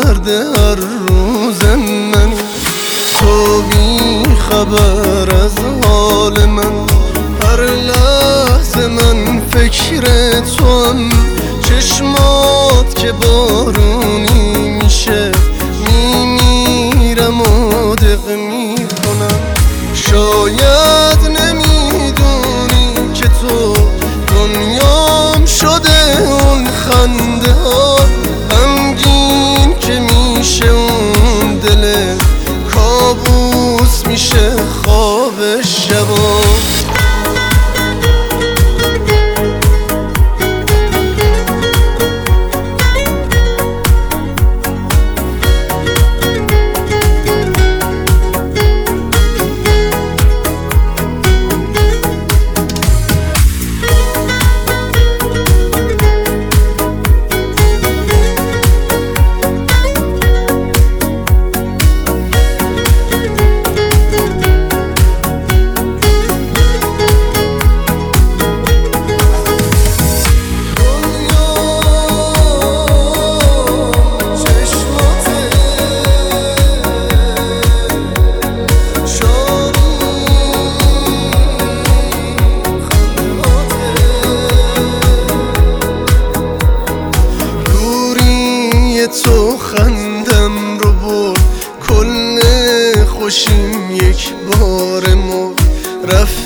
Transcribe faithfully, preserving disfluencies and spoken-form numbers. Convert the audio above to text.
درد هر روز من. تو بی خبر از حال من، هر لحظه من فکر تو هم. چشمات که بارونی میشه میمیرم و دق میکنم. شاید نمیدونی که تو دنیام شده اون خنده ها، غمگین که میشه اون دل، کابوس میشه خواب شبا. تو خندم رو برد، کل خوشیم یک بار مرد. رفت